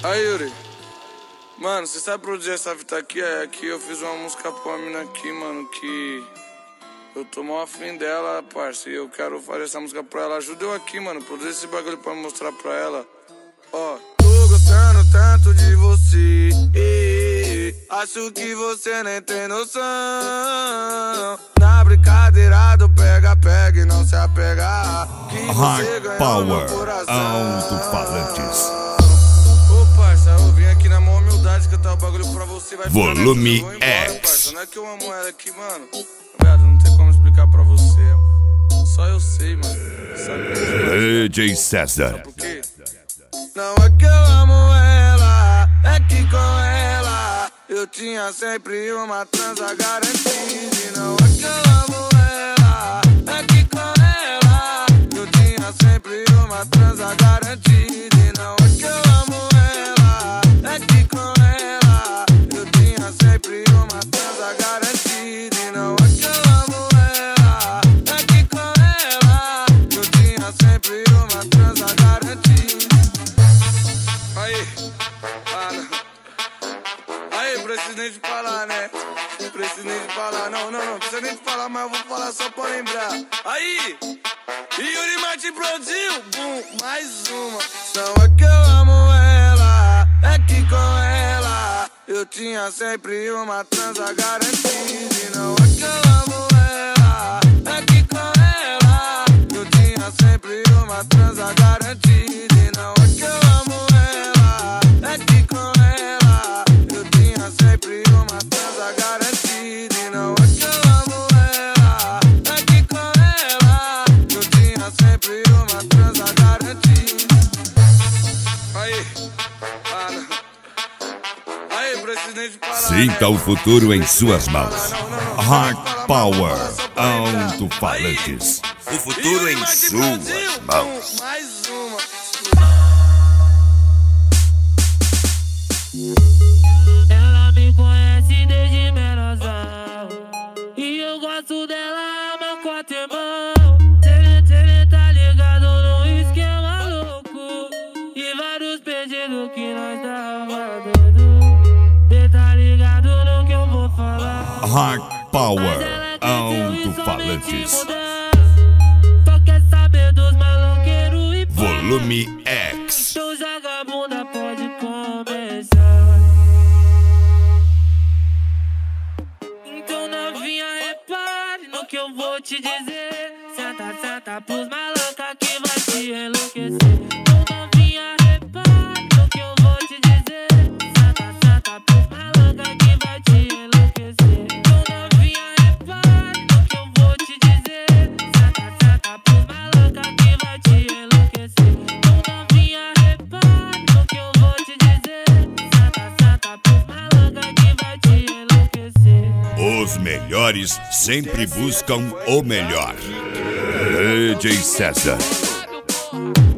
Aí, Yuri. Mano, você sabe produzir essa fita aqui? É que eu fiz uma música pra uma mina aqui, mano, que eu tô mal afim dela, parça. E eu quero fazer essa música pra ela. Ajuda eu aqui, mano, produzir esse bagulho pra mostrar pra ela. Ó, tô gostando tanto de você. Acho que você nem tem noção. Na brincadeira do pega-pega e não se apegar. Hard Power Alto-Falantes. Eu vim aqui na maior humildade cantar o bagulho pra você. Vai Volume embora, X. parça. Não é que eu amo ela aqui, mano. Viado, não tem como explicar pra você. Só eu sei, mano. Sabe? DJ César. Sabe por quê? Não é que eu amo ela, é que com ela eu tinha sempre uma transa garantida. E não é que eu amo ela, é que com ela eu tinha sempre uma transa garantida. E não é que eu amo ela, é que com ela eu tinha sempre uma transa garantida. E não é que eu amo ela, é que com ela eu tinha sempre uma transa garantida. Aí, aí, preciso nem de falar, né? Preciso nem de falar, não precisa nem de falar, mas eu vou falar só pra lembrar. Aí, Yuri Martin produziu, bum, mais uma. Não é que eu amo ela, é que com ela eu tinha sempre uma transa garantida. E não é que eu amo ela, é que com ela eu tinha sempre uma transa garantida. E não é que eu amo ela, é que com ela eu tinha sempre uma transa garantida. E não é que eu amo ela, é que com ela eu tinha sempre uma transa garantida. Aí, aí, preciso nem de falar. Sinta o futuro em suas mãos. Hard Power Alto-Falantes. O futuro em suas mãos. Mais uma. Ela me conhece desde menorzão e eu gosto dela, meu quatro irmão. Cê tá ligado no esquema louco e vários pedidos que nós tava dando. Cê tá ligado no que eu vou falar. Hard Power Alto-Falantes. Só quer saber dos maloqueiros e Volume X. então joga a bunda, pode começar. Então novinha, repare no que eu vou te dizer. Senta, senta pros malacas que vai te enlouquecer. Então novinha, repare no que eu vou te dizer. Senta, senta pros malacas que vai te enlouquecer. Então novinha, repare no que eu vou te dizer. Senta, senta pros malacas que vai te enlouquecer. Então novinha, repare no que eu vou te dizer. Senta, senta pros malacas que vai te enlouquecer. Os melhores sempre buscam o melhor. DJ César.